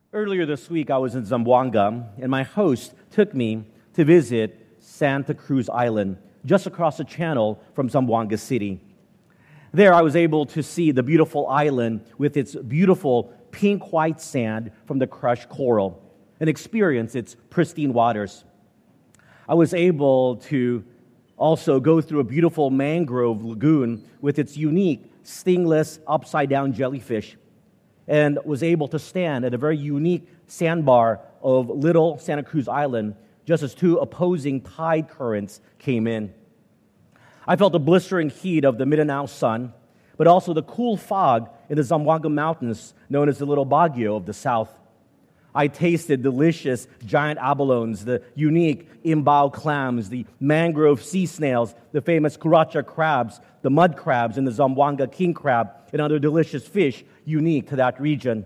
Earlier this week, I was in Zamboanga, and my host took me to visit Santa Cruz Island, just across the channel from Zamboanga City. There, I was able to see the beautiful island with its beautiful pink-white sand from the crushed coral and experience its pristine waters. I was able to also go through a beautiful mangrove lagoon with its unique stingless upside-down jellyfish, and was able to stand at a very unique sandbar of Little Santa Cruz Island just as two opposing tide currents came in. I felt the blistering heat of the Mindanao sun, but also the cool fog in the Zamboanga Mountains, known as the Little Baguio of the south. I tasted delicious giant abalones, the unique imbao clams, the mangrove sea snails, the famous curacha crabs, the mud crabs, and the Zamboanga king crab, and other delicious fish unique to that region.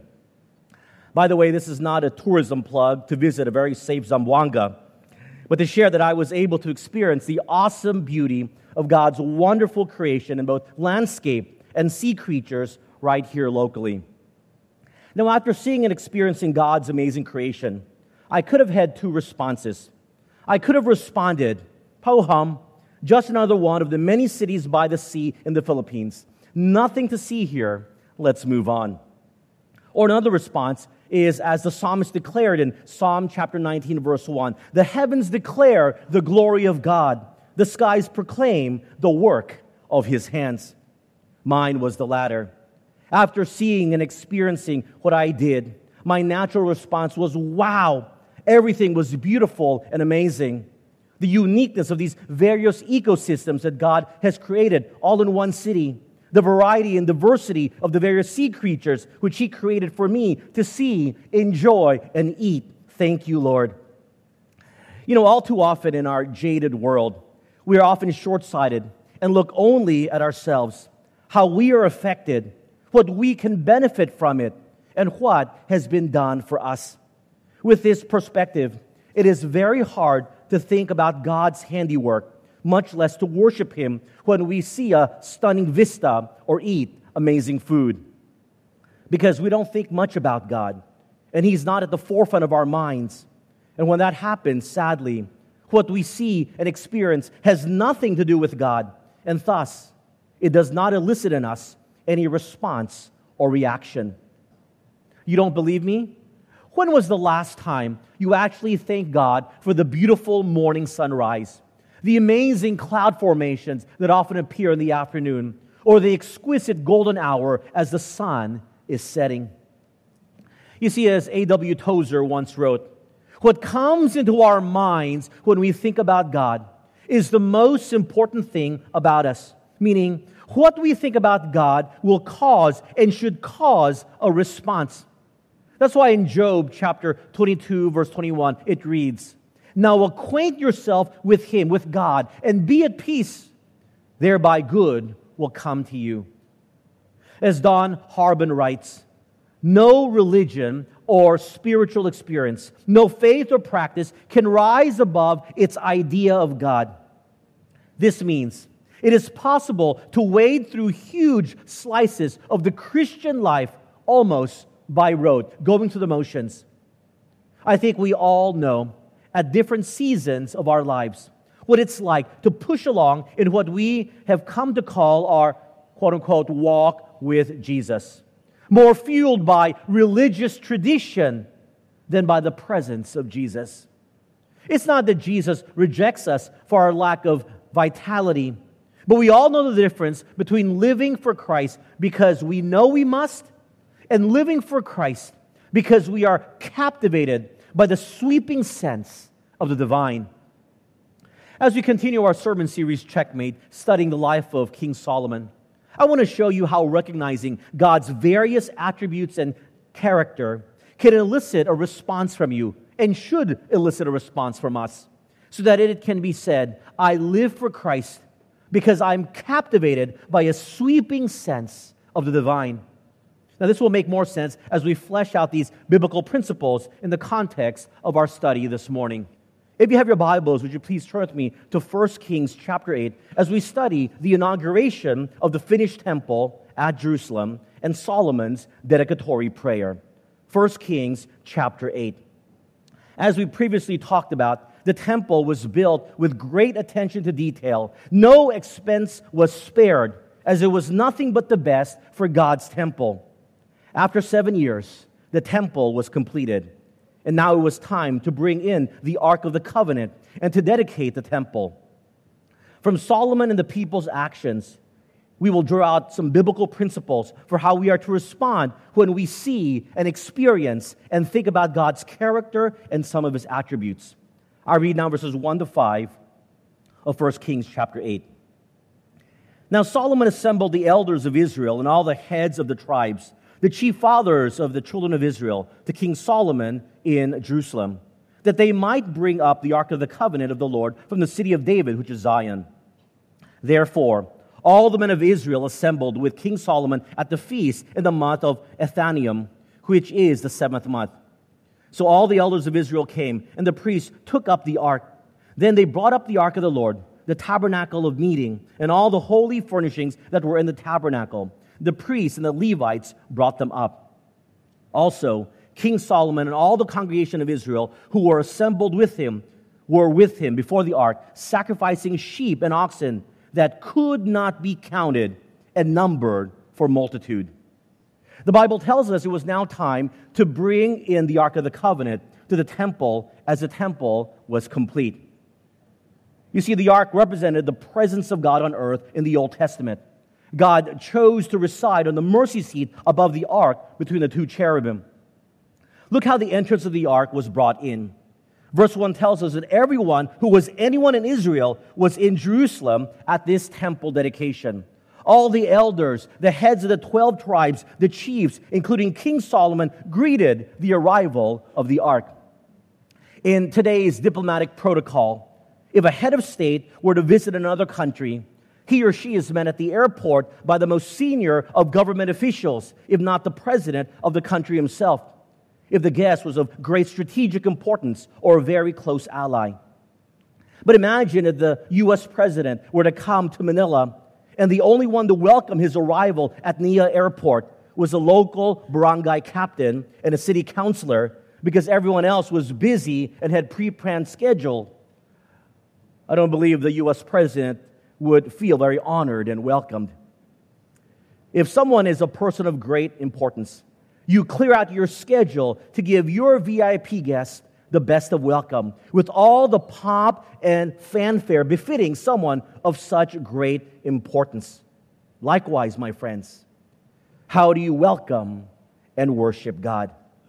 By the way, this is not a tourism plug to visit a very safe Zamboanga, but to share that I was able to experience the awesome beauty of God's wonderful creation in both landscape and sea creatures right here locally. Now, after seeing and experiencing God's amazing creation, I could have had two responses. I could have responded, "Ho-hum, just another one of the many cities by the sea in the Philippines. Nothing to see here. Let's move on." Or another response is, as the psalmist declared in Psalm chapter 19, verse 1, "The heavens declare the glory of God. The skies proclaim the work of His hands." Mine was the latter. After seeing and experiencing what I did, my natural response was, wow, everything was beautiful and amazing. The uniqueness of these various ecosystems that God has created all in one city. The variety and diversity of the various sea creatures which He created for me to see, enjoy, and eat. Thank you, Lord. You know, all too often in our jaded world, we are often short-sighted and look only at ourselves, how we are affected, what we can benefit from it, and what has been done for us. With this perspective, it is very hard to think about God's handiwork, much less to worship Him when we see a stunning vista or eat amazing food. Because we don't think much about God, and He's not at the forefront of our minds. And when that happens, sadly, what we see and experience has nothing to do with God, and thus, it does not elicit in us any response or reaction. You don't believe me? When was the last time you actually thanked God for the beautiful morning sunrise, the amazing cloud formations that often appear in the afternoon, or the exquisite golden hour as the sun is setting? You see, as A.W. Tozer once wrote, what comes into our minds when we think about God is the most important thing about us, meaning what we think about God will cause and should cause a response. That's why in Job chapter 22, verse 21, it reads, "Now acquaint yourself with Him, with God, and be at peace. Thereby good will come to you." As Don Harbin writes, "No religion or spiritual experience, no faith or practice can rise above its idea of God." This means it is possible to wade through huge slices of the Christian life almost by rote, going through the motions. I think we all know at different seasons of our lives what it's like to push along in what we have come to call our quote-unquote walk with Jesus, more fueled by religious tradition than by the presence of Jesus. It's not that Jesus rejects us for our lack of vitality, but we all know the difference between living for Christ because we know we must, and living for Christ because we are captivated by the sweeping sense of the divine. As we continue our sermon series, Checkmate, studying the life of King Solomon, I want to show you how recognizing God's various attributes and character can elicit a response from you, and should elicit a response from us, so that it can be said, I live for Christ because I'm captivated by a sweeping sense of the divine. Now, this will make more sense as we flesh out these biblical principles in the context of our study this morning. If you have your Bibles, would you please turn with me to 1 Kings chapter 8 as we study the inauguration of the finished temple at Jerusalem and Solomon's dedicatory prayer. 1 Kings chapter 8. As we previously talked about, the temple was built with great attention to detail. No expense was spared, as it was nothing but the best for God's temple. After 7 years, the temple was completed, and now it was time to bring in the Ark of the Covenant and to dedicate the temple. From Solomon and the people's actions, we will draw out some biblical principles for how we are to respond when we see and experience and think about God's character and some of His attributes. I read now verses 1 to 5 of 1 Kings chapter 8. Now Solomon assembled the elders of Israel and all the heads of the tribes, the chief fathers of the children of Israel, to King Solomon in Jerusalem, that they might bring up the Ark of the Covenant of the Lord from the city of David, which is Zion. Therefore, all the men of Israel assembled with King Solomon at the feast in the month of Ethanium, which is the 7th month. So all the elders of Israel came, and the priests took up the ark. Then they brought up the ark of the Lord, the tabernacle of meeting, and all the holy furnishings that were in the tabernacle. The priests and the Levites brought them up. Also, King Solomon and all the congregation of Israel who were assembled with him were with him before the ark, sacrificing sheep and oxen that could not be counted and numbered for multitude. The Bible tells us it was now time to bring in the Ark of the Covenant to the temple as the temple was complete. You see, the ark represented the presence of God on earth in the Old Testament. God chose to reside on the mercy seat above the ark between the two cherubim. Look how the entrance of the ark was brought in. Verse 1 tells us that everyone who was anyone in Israel was in Jerusalem at this temple dedication. All the elders, the heads of the 12 tribes, the chiefs, including King Solomon, greeted the arrival of the ark. In today's diplomatic protocol, if a head of state were to visit another country, he or she is met at the airport by the most senior of government officials, if not the president of the country himself, if the guest was of great strategic importance or a very close ally. But imagine if the U.S. president were to come to Manila, and the only one to welcome his arrival at Nia Airport was a local barangay captain and a city councilor, because everyone else was busy and had pre-planned schedule. I don't believe the U.S. president would feel very honored and welcomed. If someone is a person of great importance, you clear out your schedule to give your VIP guests the best of welcome, with all the pomp and fanfare befitting someone of such great importance. Likewise, my friends, how do you welcome and worship God?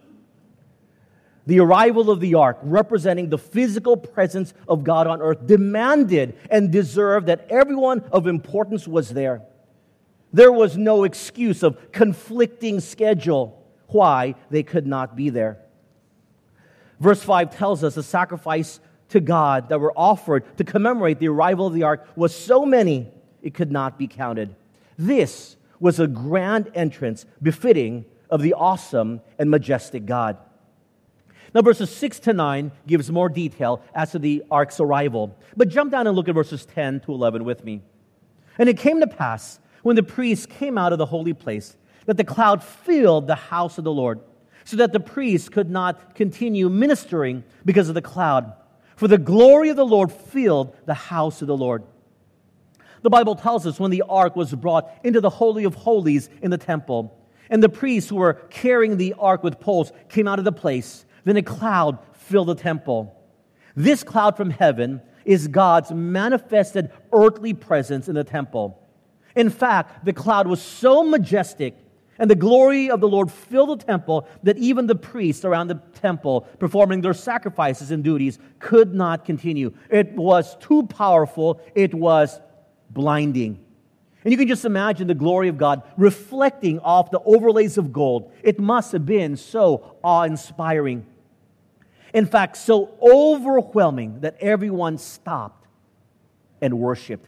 The arrival of the ark, representing the physical presence of God on earth, demanded and deserved that everyone of importance was there. There was no excuse of conflicting schedule why they could not be there. Verse 5 tells us the sacrifice to God that were offered to commemorate the arrival of the ark was so many it could not be counted. This was a grand entrance befitting of the awesome and majestic God. Now, verses 6 to 9 gives more detail as to the ark's arrival. But jump down and look at verses 10 to 11 with me. And it came to pass, when the priests came out of the holy place, that the cloud filled the house of the Lord, so that the priests could not continue ministering because of the cloud. For the glory of the Lord filled the house of the Lord. The Bible tells us when the ark was brought into the Holy of Holies in the temple, and the priests who were carrying the ark with poles came out of the place, then a cloud filled the temple. This cloud from heaven is God's manifested earthly presence in the temple. In fact, the cloud was so majestic and the glory of the Lord filled the temple that even the priests around the temple performing their sacrifices and duties could not continue. It was too powerful. It was blinding. And you can just imagine the glory of God reflecting off the overlays of gold. It must have been so awe-inspiring. In fact, so overwhelming that everyone stopped and worshiped.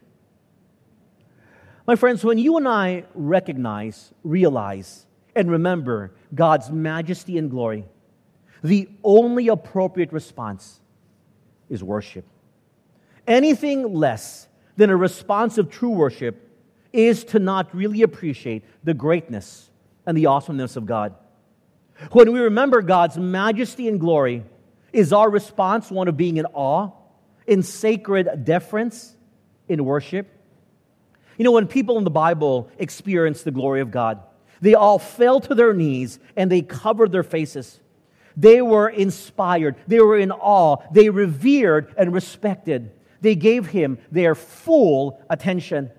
My friends, when you and I recognize, realize, and remember God's majesty and glory, the only appropriate response is worship. Anything less than a response of true worship is to not really appreciate the greatness and the awesomeness of God. When we remember God's majesty and glory, is our response one of being in awe, in sacred deference, in worship? You know, when people in the Bible experience the glory of God, they all fell to their knees and they covered their faces. They were inspired. They were in awe. They revered and respected. They gave Him their full attention.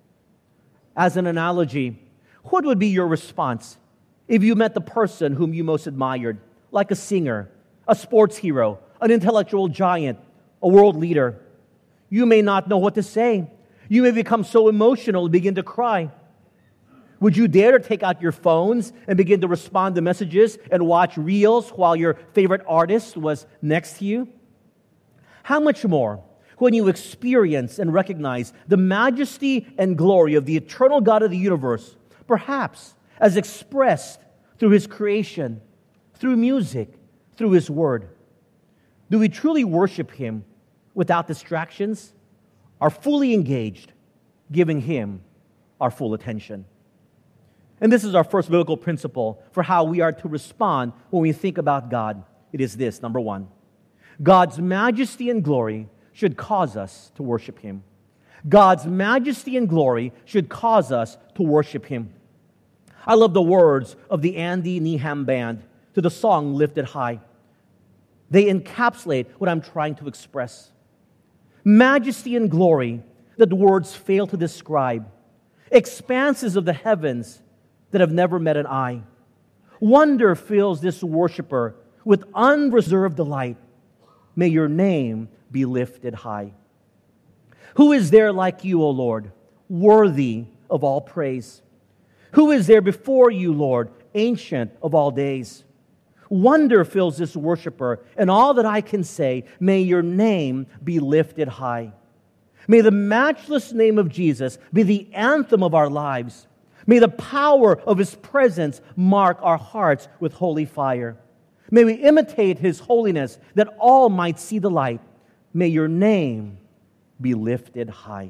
As an analogy, what would be your response if you met the person whom you most admired, like a singer, a sports hero, an intellectual giant, a world leader? You may not know what to say. You may become so emotional and begin to cry. Would you dare to take out your phones and begin to respond to messages and watch reels while your favorite artist was next to you? How much more when you experience and recognize the majesty and glory of the eternal God of the universe, perhaps as expressed through His creation, through music, through His Word? Do we truly worship Him without distractions, are fully engaged, giving Him our full attention? And this is our first biblical principle for how we are to respond when we think about God. It is this, number one: God's majesty and glory should cause us to worship Him. God's majesty and glory should cause us to worship Him. I love the words of the Andy Neham Band to the song Lifted High. They encapsulate what I'm trying to express. Majesty and glory that words fail to describe. Expanses of the heavens that have never met an eye. Wonder fills this worshiper with unreserved delight. May your name be lifted high. Who is there like you, O Lord, worthy of all praise? Who is there before you, Lord, ancient of all days? Wonder fills this worshiper, and all that I can say, may your name be lifted high. May the matchless name of Jesus be the anthem of our lives. May the power of His presence mark our hearts with holy fire. May we imitate His holiness, that all might see the light. May your name be lifted high.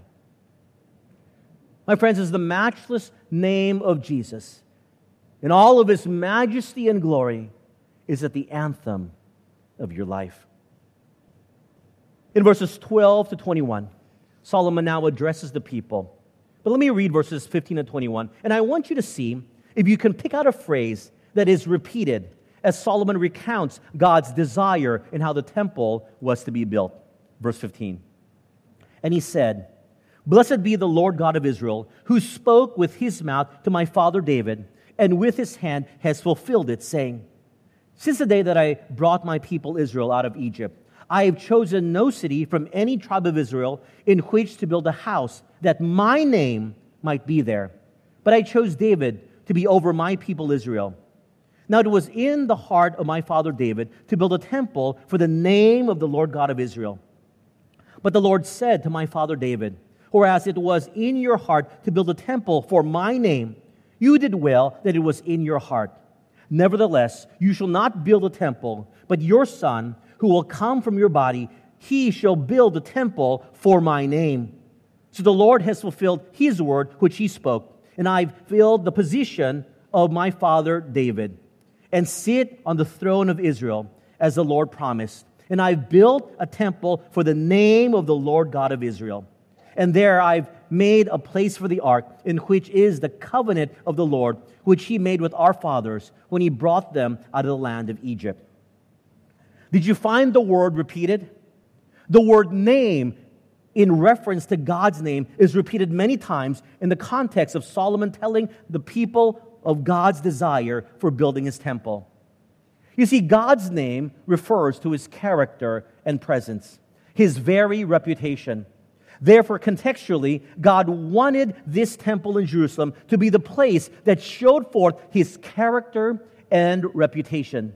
My friends, is the matchless name of Jesus, in all of His majesty and glory, is it the anthem of your life? In verses 12 to 21, Solomon now addresses the people. But let me read verses 15 and 21, and I want you to see if you can pick out a phrase that is repeated as Solomon recounts God's desire in how the temple was to be built. Verse 15. And he said, "Blessed be the Lord God of Israel, who spoke with His mouth to my father David, and with His hand has fulfilled it, saying, Since the day that I brought my people Israel out of Egypt, I have chosen no city from any tribe of Israel in which to build a house, that my name might be there. But I chose David to be over my people Israel. Now it was in the heart of my father David to build a temple for the name of the Lord God of Israel. But the Lord said to my father David, Whereas it was in your heart to build a temple for my name, you did well that it was in your heart. Nevertheless, you shall not build a temple, but your son, who will come from your body, he shall build a temple for my name. So the Lord has fulfilled His word which He spoke, and I've filled the position of my father David, and sit on the throne of Israel, as the Lord promised. And I've built a temple for the name of the Lord God of Israel. And there I've made a place for the ark, in which is the covenant of the Lord, which He made with our fathers when He brought them out of the land of Egypt." Did you find the word repeated? The word name, in reference to God's name, is repeated many times in the context of Solomon telling the people of God's desire for building His temple. You see, God's name refers to His character and presence, His very reputation. Therefore, contextually, God wanted this temple in Jerusalem to be the place that showed forth His character and reputation.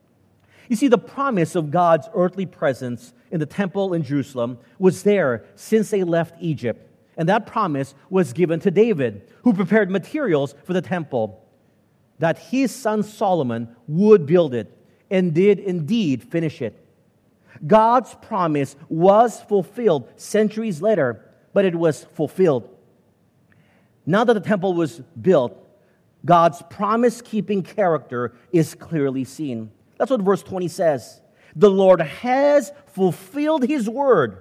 You see, the promise of God's earthly presence in the temple in Jerusalem was there since they left Egypt. And that promise was given to David, who prepared materials for the temple, that his son Solomon would build it, and did indeed finish it. God's promise was fulfilled centuries later, but it was fulfilled. Now that the temple was built, God's promise-keeping character is clearly seen. That's what verse 20 says. The Lord has fulfilled His word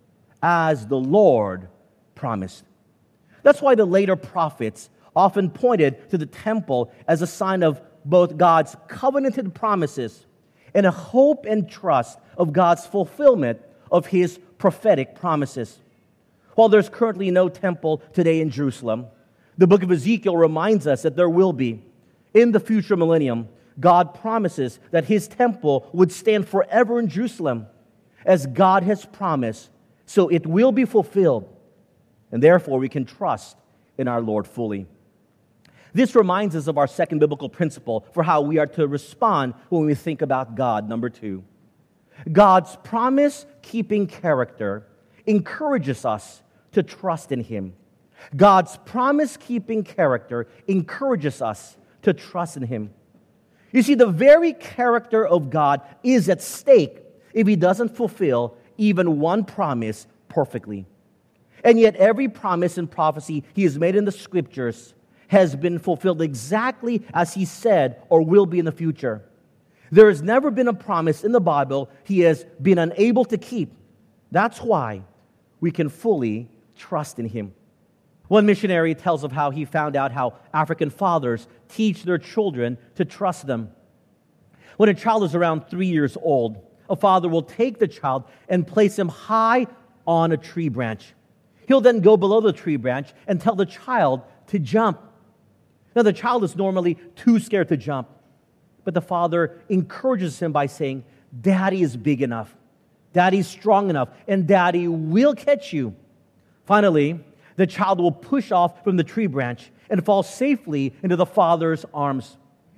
as the Lord promised. That's why the later prophets often pointed to the temple as a sign of both God's covenanted promises and a hope and trust of God's fulfillment of His prophetic promises. While there's currently no temple today in Jerusalem, the book of Ezekiel reminds us that there will be. In the future millennium, God promises that His temple would stand forever in Jerusalem, as God has promised, so it will be fulfilled, and therefore we can trust in our Lord fully. This reminds us of our second biblical principle for how we are to respond when we think about God. Number 2, God's promise-keeping character encourages us to trust in Him. God's promise-keeping character encourages us to trust in Him. You see, the very character of God is at stake if He doesn't fulfill even one promise perfectly. And yet every promise and prophecy He has made in the Scriptures has been fulfilled exactly as He said or will be in the future. There has never been a promise in the Bible He has been unable to keep. That's why we can fully trust in Him. One missionary tells of how he found out how African fathers teach their children to trust them. When a child is around 3 years old, a father will take the child and place him high on a tree branch. He'll then go below the tree branch and tell the child to jump. Now, the child is normally too scared to jump, but the father encourages him by saying, "Daddy is big enough, Daddy's strong enough, and Daddy will catch you." Finally, the child will push off from the tree branch and fall safely into the father's arms.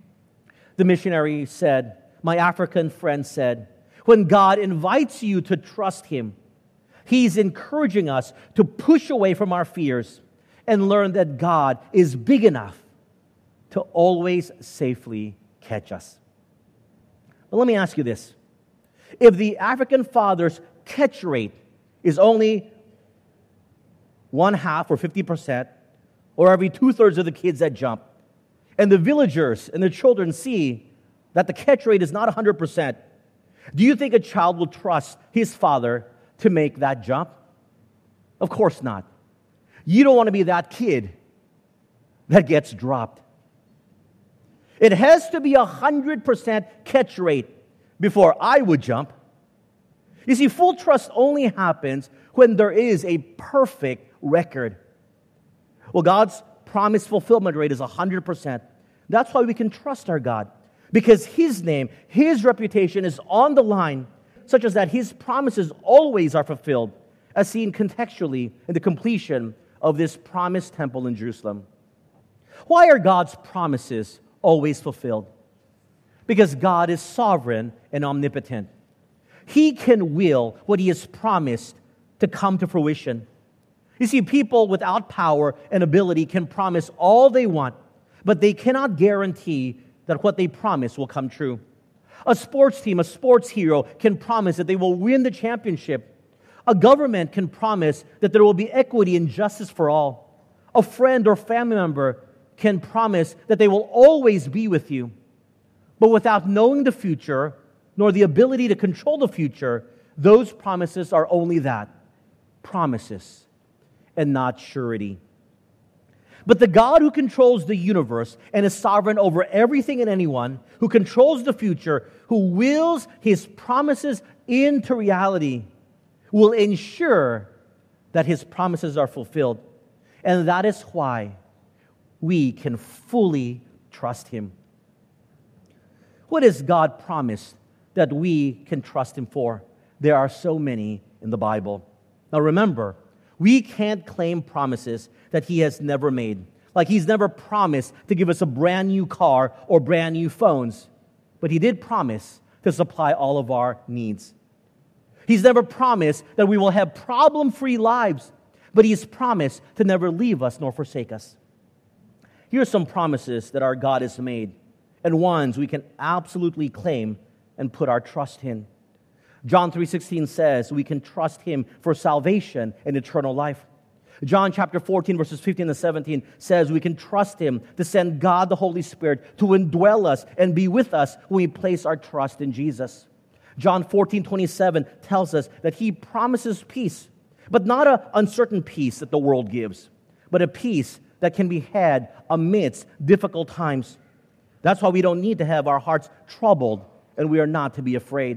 The missionary said, my African friend said, when God invites you to trust Him, He's encouraging us to push away from our fears and learn that God is big enough to always safely catch us. But let me ask you this. If the African father's catch rate is only 1/2 or 50%, or every 2/3 of the kids that jump, and the villagers and the children see that the catch rate is not 100%, do you think a child will trust his father to make that jump? Of course not. You don't want to be that kid that gets dropped. It has to be 100% catch rate before I would jump. You see, full trust only happens when there is a perfect record. Well, God's promise fulfillment rate is 100%. That's why we can trust our God, because His name, His reputation is on the line, such as that His promises always are fulfilled, as seen contextually in the completion of this promised temple in Jerusalem. Why are God's promises always fulfilled? Because God is sovereign and omnipotent. He can will what He has promised to come to fruition. You see, people without power and ability can promise all they want, but they cannot guarantee that what they promise will come true. A sports team, a sports hero can promise that they will win the championship. A government can promise that there will be equity and justice for all. A friend or family member can promise that they will always be with you. But without knowing the future, nor the ability to control the future, those promises are only that, promises, and not surety. But the God who controls the universe and is sovereign over everything and anyone, who controls the future, who wills His promises into reality, will ensure that His promises are fulfilled. And that is why we can fully trust Him. What has God promised that we can trust Him for? There are so many in the Bible. Now remember, we can't claim promises that He has never made. Like He's never promised to give us a brand new car or brand new phones. But He did promise to supply all of our needs. He's never promised that we will have problem-free lives. But He's promised to never leave us nor forsake us. Here are some promises that our God has made, and ones we can absolutely claim and put our trust in. John 3:16 says we can trust Him for salvation and eternal life. John chapter 14, verses 15 to 17 says we can trust Him to send God the Holy Spirit to indwell us and be with us when we place our trust in Jesus. John 14:27 tells us that He promises peace, but not an uncertain peace that the world gives, but a peace that can be had amidst difficult times. That's why we don't need to have our hearts troubled, and we are not to be afraid.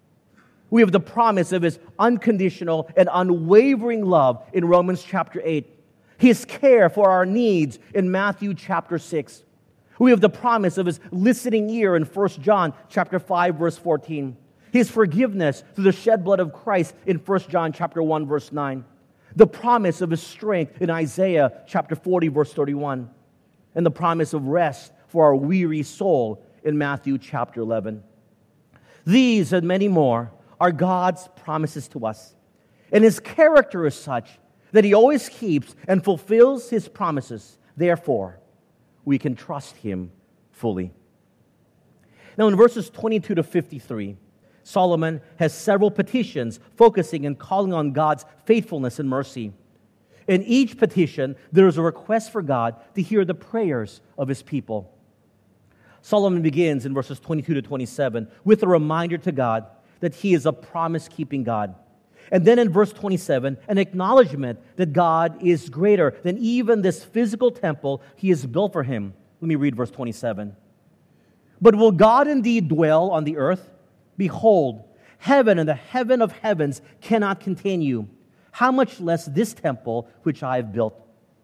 We have the promise of His unconditional and unwavering love in Romans chapter 8. His care for our needs in Matthew chapter 6. We have the promise of His listening ear in 1 John chapter 5, verse 14. His forgiveness through the shed blood of Christ in 1 John chapter 1, verse 9. The promise of His strength in Isaiah chapter 40, verse 31. And the promise of rest for our weary soul in Matthew chapter 11. These and many more are God's promises to us. And His character is such that He always keeps and fulfills His promises. Therefore, we can trust Him fully. Now in verses 22 to 53, Solomon has several petitions focusing and calling on God's faithfulness and mercy. In each petition, there is a request for God to hear the prayers of His people. Solomon begins in verses 22 to 27 with a reminder to God that He is a promise-keeping God. And then in verse 27, an acknowledgement that God is greater than even this physical temple He has built for Him. Let me read verse 27. But will God indeed dwell on the earth? Behold, heaven and the heaven of heavens cannot contain you. How much less this temple which I have built?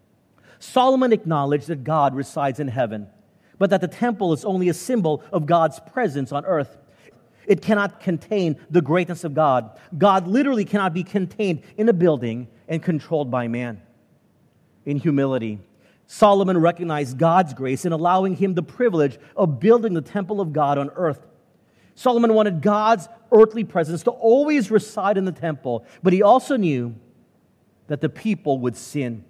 Solomon acknowledged that God resides in heaven, but that the temple is only a symbol of God's presence on earth. It cannot contain the greatness of God. God literally cannot be contained in a building and controlled by man. In humility, Solomon recognized God's grace in allowing him the privilege of building the temple of God on earth. Solomon wanted God's earthly presence to always reside in the temple, but he also knew that the people would sin.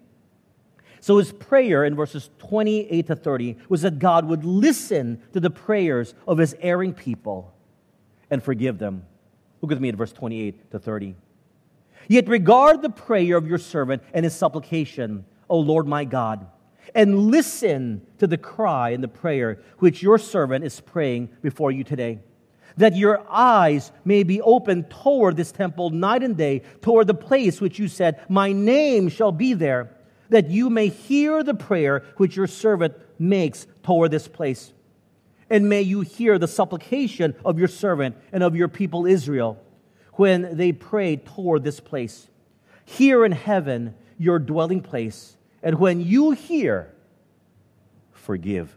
So his prayer in verses 28 to 30 was that God would listen to the prayers of His erring people and forgive them. Look with me at verse 28 to 30. Yet regard the prayer of your servant and his supplication, O Lord my God, and listen to the cry and the prayer which your servant is praying before you today, that your eyes may be open toward this temple night and day, toward the place which you said, my name shall be there, that you may hear the prayer which your servant makes toward this place. And may you hear the supplication of your servant and of your people Israel when they pray toward this place. Here in heaven, your dwelling place, and when you hear, forgive.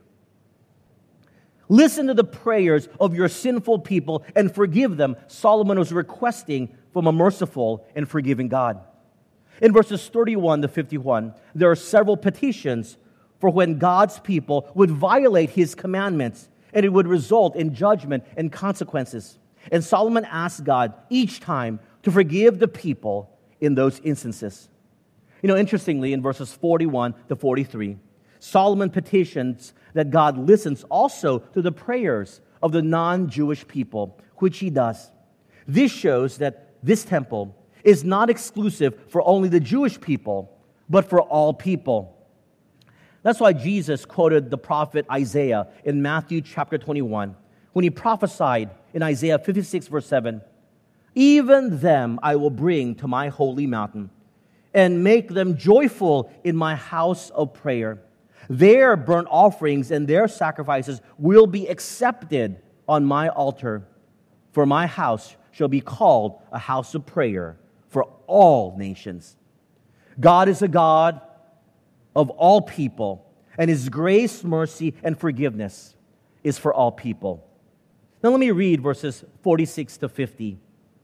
Listen to the prayers of your sinful people and forgive them, Solomon was requesting from a merciful and forgiving God. In verses 31 to 51, there are several petitions for when God's people would violate His commandments, and it would result in judgment and consequences. And Solomon asked God each time to forgive the people in those instances. Interestingly, in verses 41 to 43, Solomon petitions that God listens also to the prayers of the non-Jewish people, which He does. This shows that this temple is not exclusive for only the Jewish people, but for all people. That's why Jesus quoted the prophet Isaiah in Matthew chapter 21, when he prophesied in Isaiah 56 verse 7, even them I will bring to my holy mountain, and make them joyful in my house of prayer. Their burnt offerings and their sacrifices will be accepted on my altar, for my house shall be called a house of prayer for all nations. God is a God of all people, and His grace, mercy, and forgiveness is for all people. Now let me read verses 46 to 50.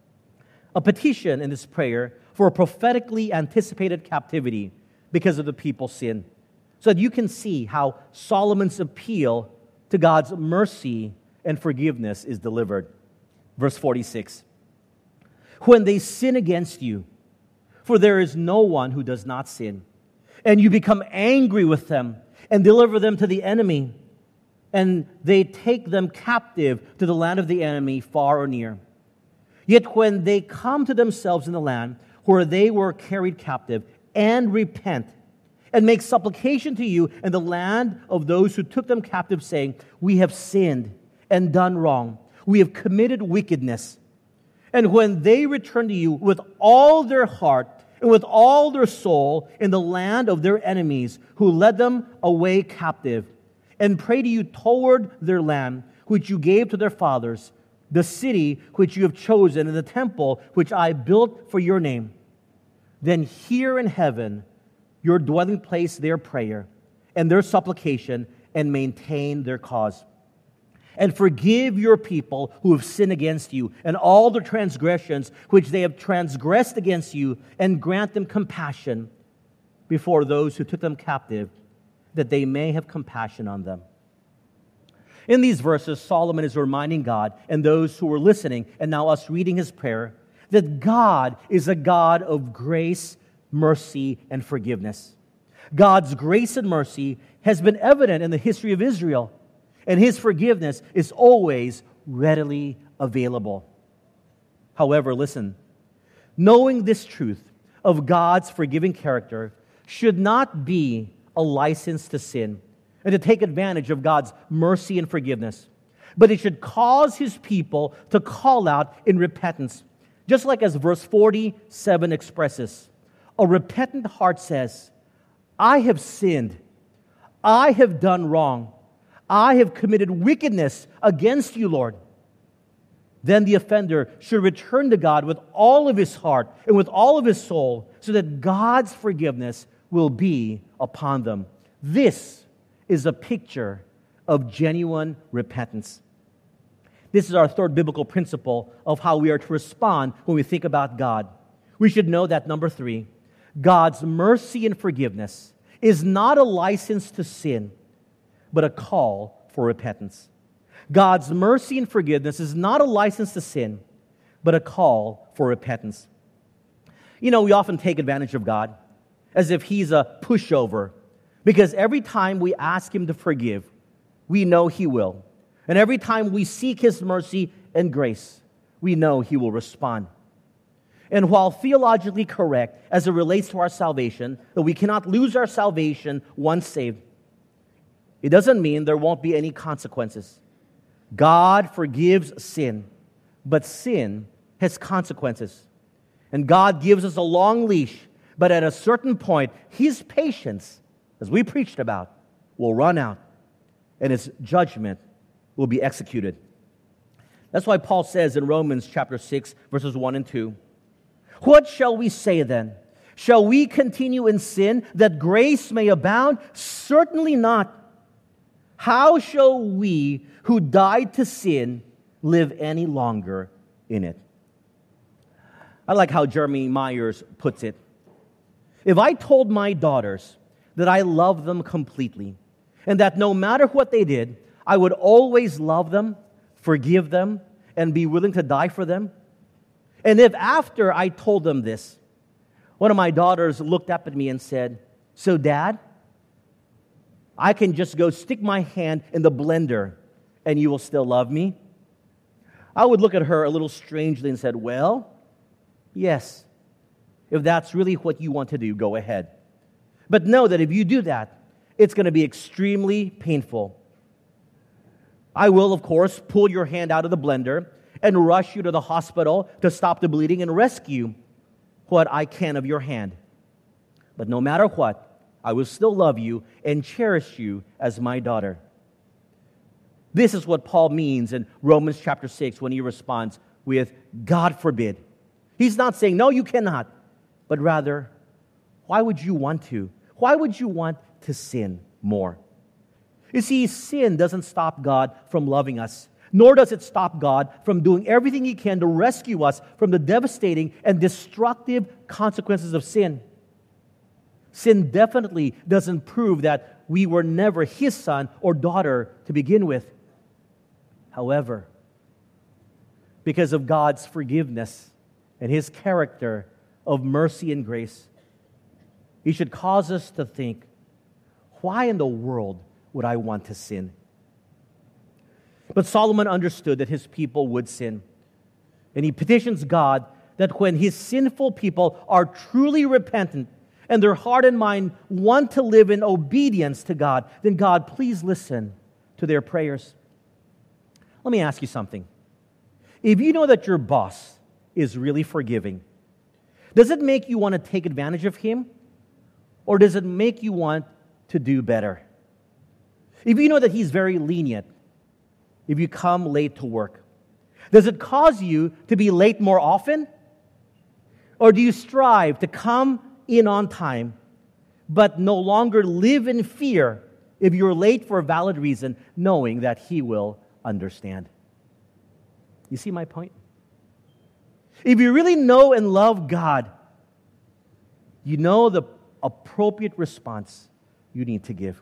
A petition in this prayer for a prophetically anticipated captivity because of the people's sin, so that you can see how Solomon's appeal to God's mercy and forgiveness is delivered. Verse 46. When they sin against you, for there is no one who does not sin, and you become angry with them and deliver them to the enemy, and they take them captive to the land of the enemy, far or near. Yet when they come to themselves in the land where they were carried captive, and repent, and make supplication to you in the land of those who took them captive, saying, we have sinned and done wrong. We have committed wickedness. And when they return to you with all their heart and with all their soul in the land of their enemies, who led them away captive, and pray to you toward their land, which you gave to their fathers, the city which you have chosen, and the temple which I built for your name, then hear in heaven your dwelling place their prayer and their supplication, and maintain their cause. And forgive your people who have sinned against you, and all the transgressions which they have transgressed against you, and grant them compassion before those who took them captive, that they may have compassion on them. In these verses, Solomon is reminding God and those who were listening, and now us reading his prayer, that God is a God of grace, mercy, and forgiveness. God's grace and mercy has been evident in the history of Israel, and his forgiveness is always readily available. However, listen, knowing this truth of God's forgiving character should not be a license to sin and to take advantage of God's mercy and forgiveness, but it should cause his people to call out in repentance. Just like as verse 47 expresses, a repentant heart says, I have sinned, I have done wrong, I have committed wickedness against you, Lord. Then the offender should return to God with all of his heart and with all of his soul, so that God's forgiveness will be upon them. This is a picture of genuine repentance. This is our third biblical principle of how we are to respond when we think about God. We should know that, number 3, God's mercy and forgiveness is not a license to sin, but a call for repentance. God's mercy and forgiveness is not a license to sin, but a call for repentance. You know, we often take advantage of God as if he's a pushover, because every time we ask him to forgive, we know he will. And every time we seek his mercy and grace, we know he will respond. And while theologically correct as it relates to our salvation, that we cannot lose our salvation once saved, it doesn't mean there won't be any consequences. God forgives sin, but sin has consequences. And God gives us a long leash, but at a certain point, his patience, as we preached about, will run out, and his judgment will be executed. That's why Paul says in Romans chapter 6, verses 1 and 2, what shall we say then? Shall we continue in sin that grace may abound? Certainly not. How shall we who died to sin live any longer in it? I like how Jeremy Myers puts it. If I told my daughters that I love them completely, and that no matter what they did, I would always love them, forgive them, and be willing to die for them, and if after I told them this, one of my daughters looked up at me and said, so Dad, I can just go stick my hand in the blender and you will still love me? I would look at her a little strangely and said, well, yes, if that's really what you want to do, go ahead. But know that if you do that, it's going to be extremely painful. I will, of course, pull your hand out of the blender and rush you to the hospital to stop the bleeding and rescue what I can of your hand. But no matter what, I will still love you and cherish you as my daughter. This is what Paul means in Romans chapter 6 when he responds with, God forbid. He's not saying, no, you cannot, but rather, why would you want to? Why would you want to sin more? You see, sin doesn't stop God from loving us, nor does it stop God from doing everything he can to rescue us from the devastating and destructive consequences of sin. Sin definitely doesn't prove that we were never his son or daughter to begin with. However, because of God's forgiveness and his character of mercy and grace, he should cause us to think, why in the world would I want to sin? But Solomon understood that his people would sin. And he petitions God that when his sinful people are truly repentant and their heart and mind want to live in obedience to God, then God, please listen to their prayers. Let me ask you something. If you know that your boss is really forgiving, does it make you want to take advantage of him? Or does it make you want to do better? If you know that he's very lenient, if you come late to work, does it cause you to be late more often? Or do you strive to come in on time, but no longer live in fear if you're late for a valid reason, knowing that he will understand? You see my point? If you really know and love God, you know the appropriate response you need to give.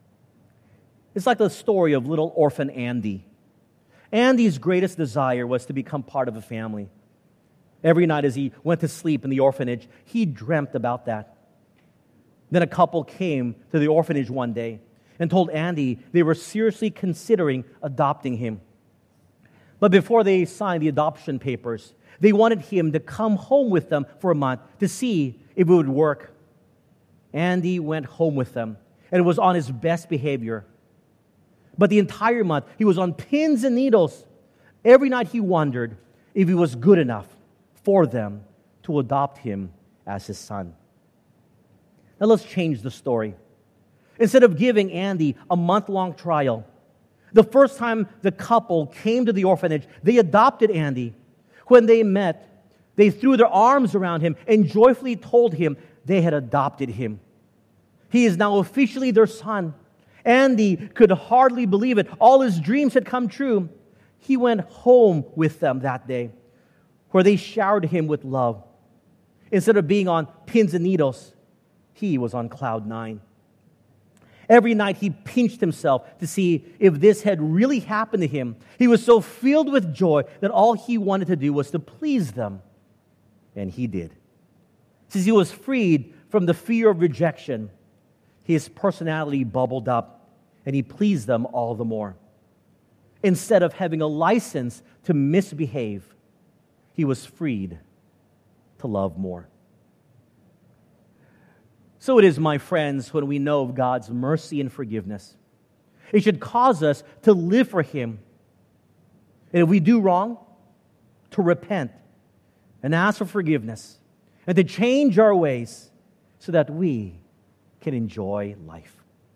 It's like the story of little orphan Andy. Andy's greatest desire was to become part of a family. Every night as he went to sleep in the orphanage, he dreamt about that. Then a couple came to the orphanage one day and told Andy they were seriously considering adopting him. But before they signed the adoption papers, they wanted him to come home with them for a month to see if it would work. Andy went home with them and was on his best behavior. But the entire month, he was on pins and needles. Every night he wondered if he was good enough for them to adopt him as his son. Now let's change the story. Instead of giving Andy a month-long trial, the first time the couple came to the orphanage, they adopted Andy. When they met, they threw their arms around him and joyfully told him they had adopted him. He is now officially their son. Andy could hardly believe it. All his dreams had come true. He went home with them that day, where they showered him with love. Instead of being on pins and needles, he was on cloud 9. Every night he pinched himself to see if this had really happened to him. He was so filled with joy that all he wanted to do was to please them. And he did. Since he was freed from the fear of rejection, his personality bubbled up, and he pleased them all the more. Instead of having a license to misbehave, he was freed to love more. So it is, my friends, when we know of God's mercy and forgiveness. It should cause us to live for Him. And if we do wrong, to repent and ask for forgiveness and to change our ways so that we can enjoy life.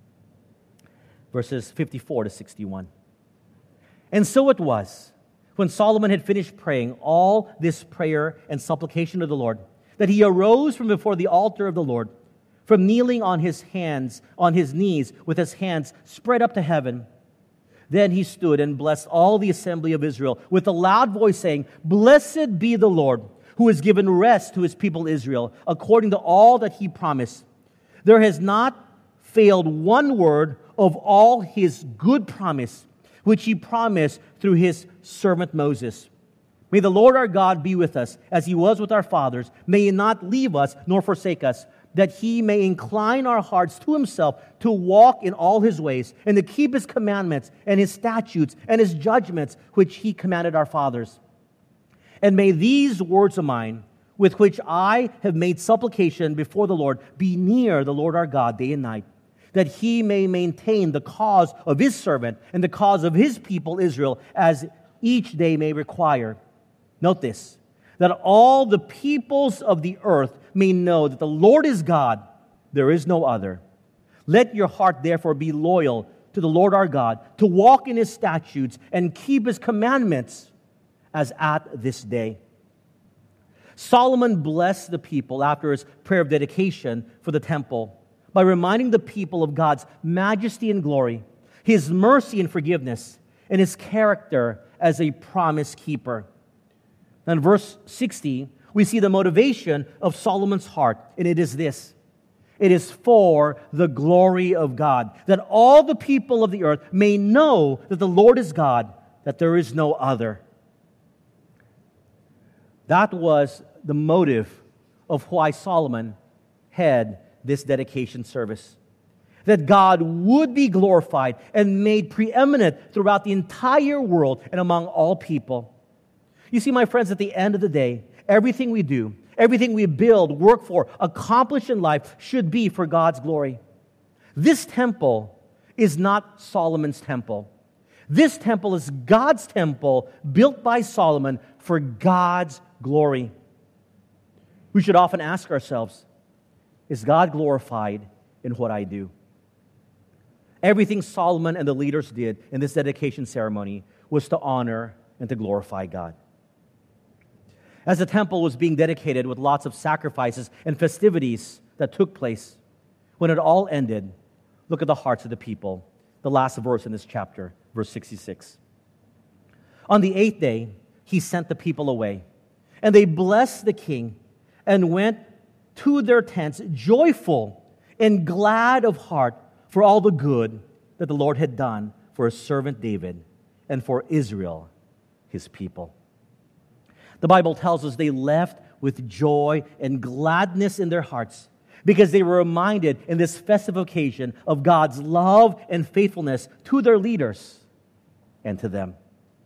Verses 54 to 61. And so it was, when Solomon had finished praying all this prayer and supplication to the Lord, that he arose from before the altar of the Lord, from kneeling on his knees with his hands spread up to heaven. Then he stood and blessed all the assembly of Israel with a loud voice, saying, "Blessed be the Lord, who has given rest to his people Israel, according to all that he promised. There has not failed one word of all his good promise, which he promised through his servant Moses. May the Lord our God be with us, as he was with our fathers. May he not leave us nor forsake us, that he may incline our hearts to himself, to walk in all his ways, and to keep his commandments and his statutes and his judgments, which he commanded our fathers. And may these words of mine, with which I have made supplication before the Lord, be near the Lord our God day and night, that he may maintain the cause of his servant and the cause of his people Israel, as each day may require." Note this, "that all the peoples of the earth may know that the Lord is God, there is no other. Let your heart therefore be loyal to the Lord our God, to walk in his statutes and keep his commandments as at this day." Solomon blessed the people after his prayer of dedication for the temple by reminding the people of God's majesty and glory, his mercy and forgiveness, and his character as a promise keeper. In verse 60, we see the motivation of Solomon's heart, and it is this: it is for the glory of God, that all the people of the earth may know that the Lord is God, that there is no other. That was the motive of why Solomon had this dedication service. That God would be glorified and made preeminent throughout the entire world and among all people. You see, my friends, at the end of the day, everything we do, everything we build, work for, accomplish in life should be for God's glory. This temple is not Solomon's temple. This temple is God's temple built by Solomon for God's glory. We should often ask ourselves, is God glorified in what I do? Everything Solomon and the leaders did in this dedication ceremony was to honor and to glorify God. As the temple was being dedicated with lots of sacrifices and festivities that took place, when it all ended, look at the hearts of the people. The last verse in this chapter, verse 66. On the 8th day, he sent the people away, and they blessed the king and went to their tents joyful and glad of heart for all the good that the Lord had done for his servant David and for Israel, his people. The Bible tells us they left with joy and gladness in their hearts because they were reminded in this festive occasion of God's love and faithfulness to their leaders and to them.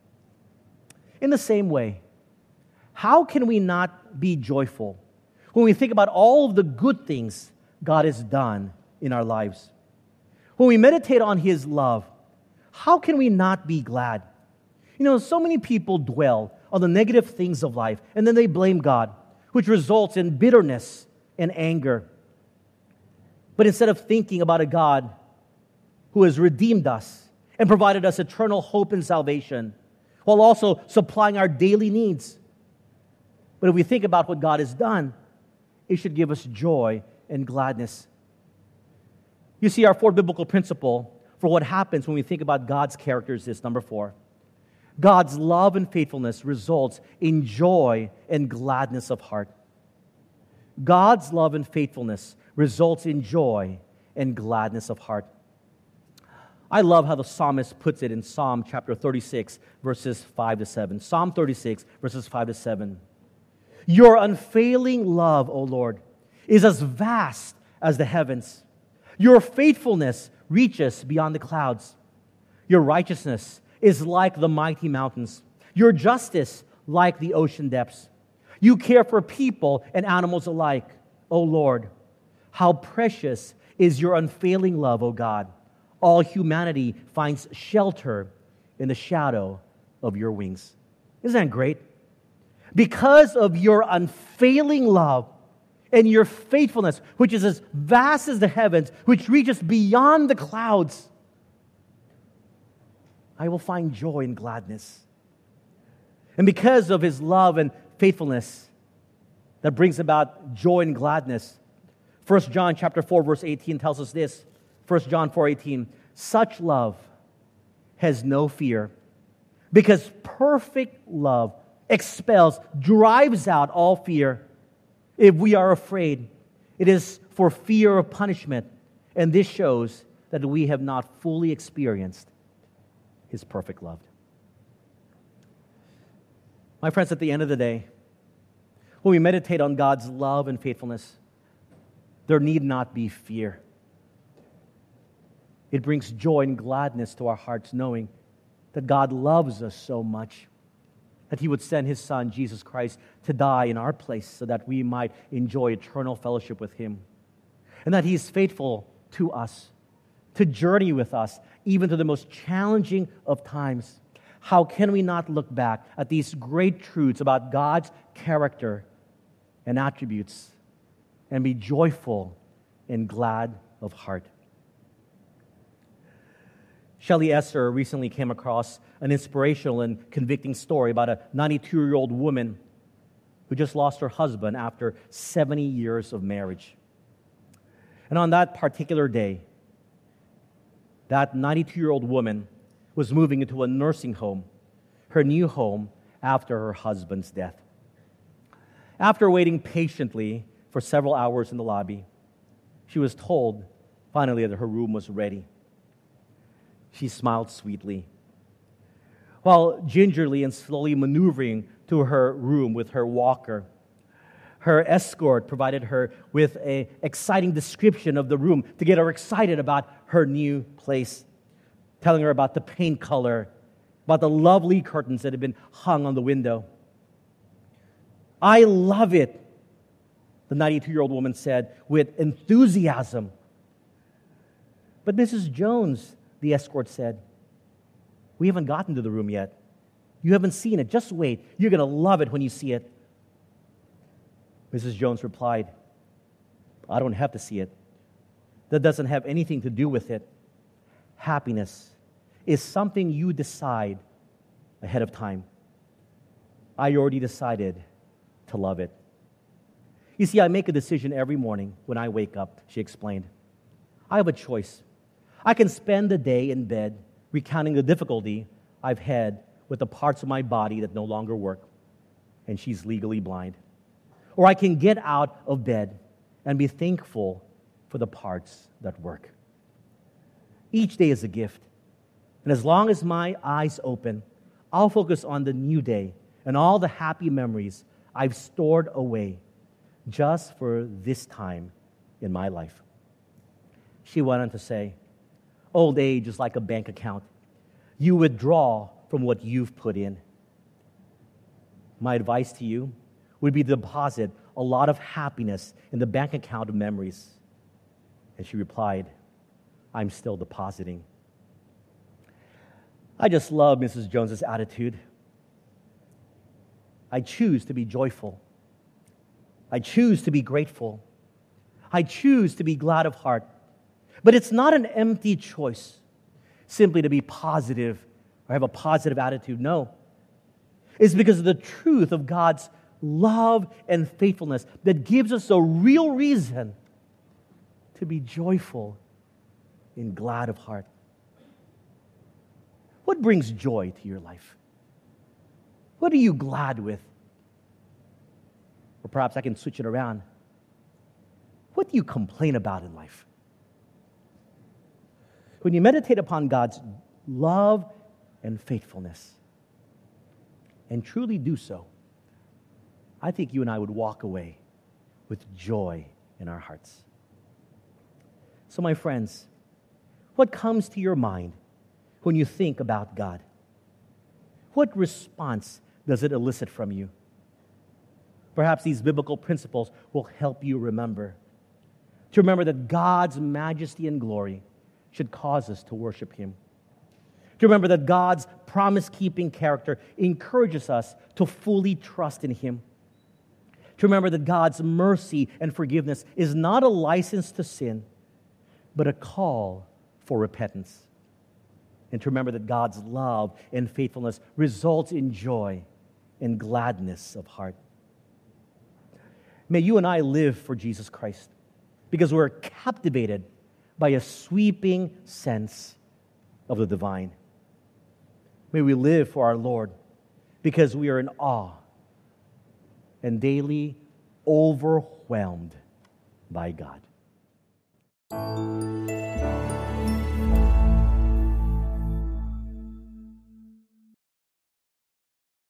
In the same way, how can we not be joyful when we think about all of the good things God has done in our lives? When we meditate on His love, how can we not be glad? You know, so many people dwell on the negative things of life, and then they blame God, which results in bitterness and anger. But instead of thinking about a God who has redeemed us and provided us eternal hope and salvation, while also supplying our daily needs, but if we think about what God has done, it should give us joy and gladness. You see, our fourth biblical principle for what happens when we think about God's character is this, number 4. God's love and faithfulness results in joy and gladness of heart. God's love and faithfulness results in joy and gladness of heart. I love how the psalmist puts it in Psalm chapter 36, verses 5 to 7. Psalm 36, verses 5 to 7. Your unfailing love, O Lord, is as vast as the heavens. Your faithfulness reaches beyond the clouds. Your righteousness is like the mighty mountains. Your justice like the ocean depths. You care for people and animals alike, O Lord. How precious is your unfailing love, O God. All humanity finds shelter in the shadow of your wings. Isn't that great? Because of your unfailing love and your faithfulness, which is as vast as the heavens, which reaches beyond the clouds, I will find joy and gladness. And because of His love and faithfulness that brings about joy and gladness, 1 John chapter 4, verse 18 tells us this. 1 John 4:18, such love has no fear, because perfect love expels, drives out all fear. If we are afraid, it is for fear of punishment, and this shows that we have not fully experienced His perfect love. My friends, at the end of the day, when we meditate on God's love and faithfulness, there need not be fear. It brings joy and gladness to our hearts, knowing that God loves us so much that He would send His Son, Jesus Christ, to die in our place so that we might enjoy eternal fellowship with Him. And that He is faithful to us, to journey with us, even to the most challenging of times. How can we not look back at these great truths about God's character and attributes and be joyful and glad of heart? Shelley Esser recently came across an inspirational and convicting story about a 92-year-old woman who just lost her husband after 70 years of marriage. And on that particular day, that 92-year-old woman was moving into a nursing home, her new home after her husband's death. After waiting patiently for several hours in the lobby, she was told finally that her room was ready. She smiled sweetly. While gingerly and slowly maneuvering to her room with her walker, her escort provided her with an exciting description of the room to get her excited about her new place, telling her about the paint color, about the lovely curtains that had been hung on the window. I love it, the 92-year-old woman said with enthusiasm. But Mrs. Jones, the escort said, we haven't gotten to the room yet. You haven't seen it. Just wait. You're going to love it when you see it. Mrs. Jones replied, I don't have to see it. That doesn't have anything to do with it. Happiness is something you decide ahead of time. I already decided to love it. You see, I make a decision every morning when I wake up, she explained. I have a choice. I can spend the day in bed recounting the difficulty I've had with the parts of my body that no longer work, and she's legally blind. Or I can get out of bed and be thankful for the parts that work. Each day is a gift, and as long as my eyes open, I'll focus on the new day and all the happy memories I've stored away just for this time in my life. She went on to say, old age is like a bank account. You withdraw from what you've put in. My advice to you would be to deposit a lot of happiness in the bank account of memories. And she replied, I'm still depositing. I just love Mrs. Jones's attitude. I choose to be joyful. I choose to be grateful. I choose to be glad of heart. But it's not an empty choice simply to be positive or have a positive attitude. No. It's because of the truth of God's love and faithfulness that gives us a real reason to be joyful and glad of heart. What brings joy to your life? What are you glad with? Or perhaps I can switch it around. What do you complain about in life? When you meditate upon God's love and faithfulness, and truly do so, I think you and I would walk away with joy in our hearts. So, my friends, what comes to your mind when you think about God? What response does it elicit from you? Perhaps these biblical principles will help you remember. To remember that God's majesty and glory should cause us to worship Him. To remember that God's promise-keeping character encourages us to fully trust in Him. To remember that God's mercy and forgiveness is not a license to sin, but a call for repentance. And to remember that God's love and faithfulness results in joy and gladness of heart. May you and I live for Jesus Christ because we're captivated by a sweeping sense of the divine. May we live for our Lord because we are in awe and daily overwhelmed by God.